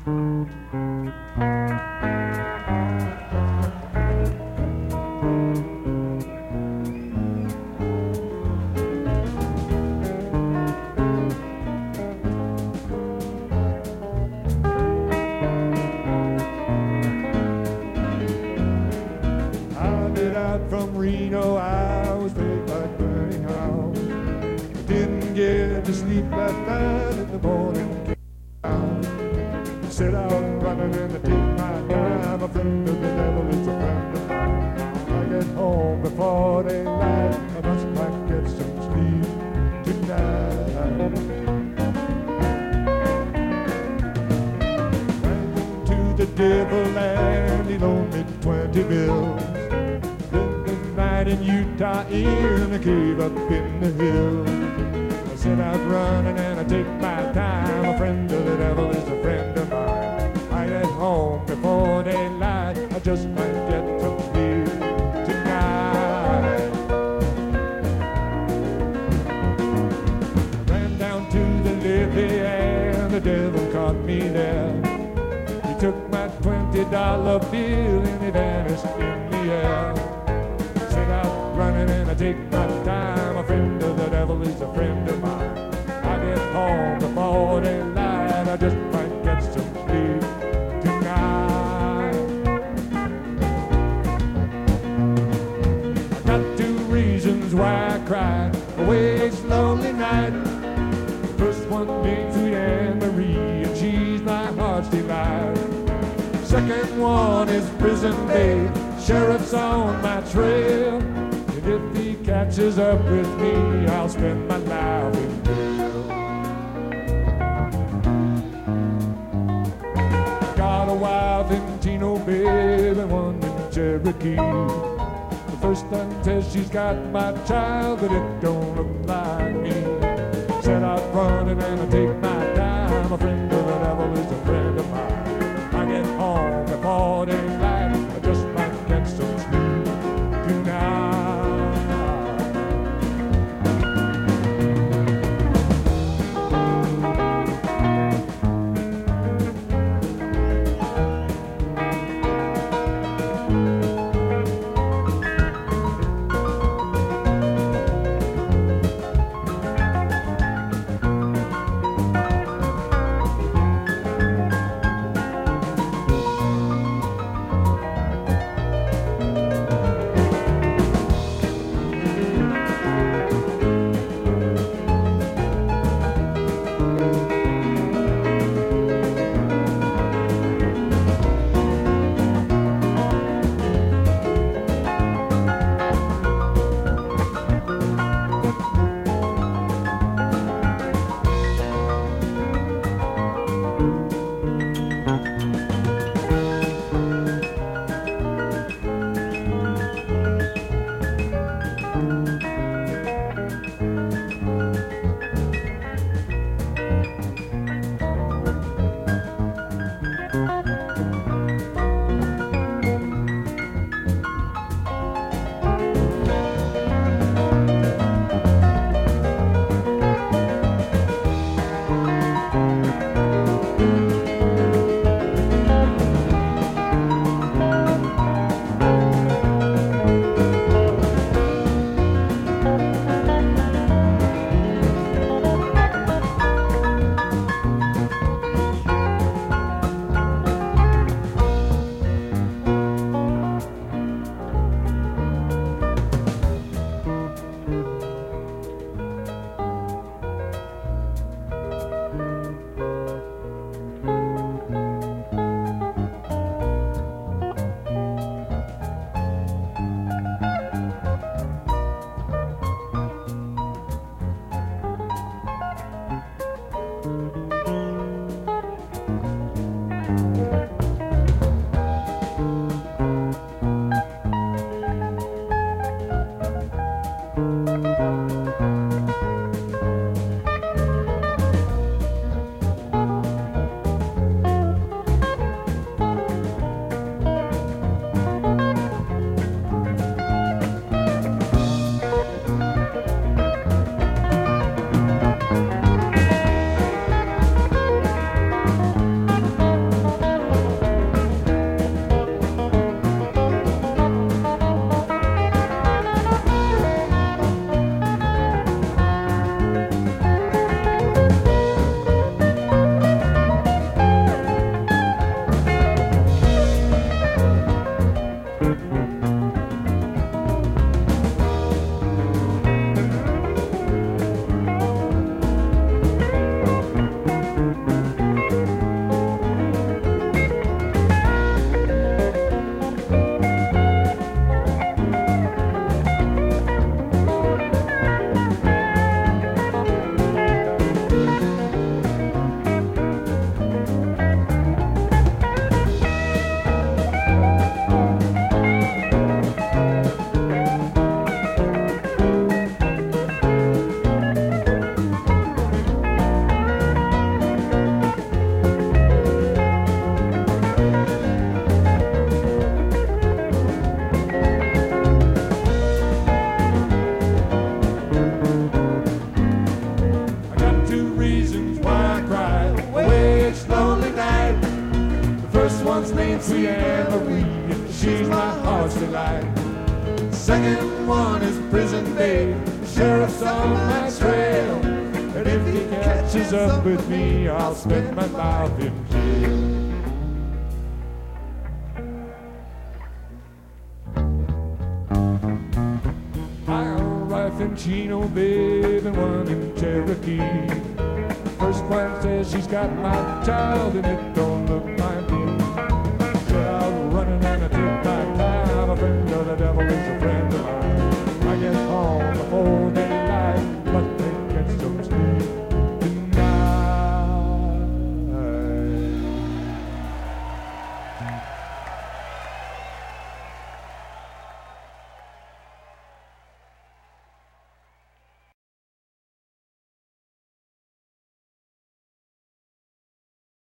From Reno, I was paid by burning house. Didn't get to sleep last night. In the morning came out. Set out running and I take my time. A friend of the devil is a friend of mine. I get home before daylight. I must might get some sleep tonight. Ran to the devil and he loaned me 20 bills. In Utah, in a cave up in the hills. I set out running and I take my time. A friend of the devil is a friend of mine. I get home before daylight. I just might get some sleep tonight. Ran down to the levee and the devil caught me there. He took my $20 bill and he vanished in the air. Running and I take my time. A friend of the devil is a friend of mine. I get home before daylight. I just might get some sleep tonight. I got 2 reasons why I cry away this lonely night. The first one being sweet Anne Marie, and she's my heart's delight. The second one is prison babe. Sheriff's on my trail. If he catches up with me, I'll spend my life in jail. Got a wife in Tino, babe, and one in Cherokee. The first one says she's got my child, but it don't look like me. Set out running and I take my time. A friend of the devil is a friend of mine. I get home before daylight. I just might get some sleep tonight. First one's named Sweet Anne Marie, she's my heart's delight. Second one is Prison Babe, the sheriff's on my trail. And if he catches up with me, I'll spend my life in jail. I got a wife in Chino, babe, and one in Cherokee. First one says she's got my child, and it don't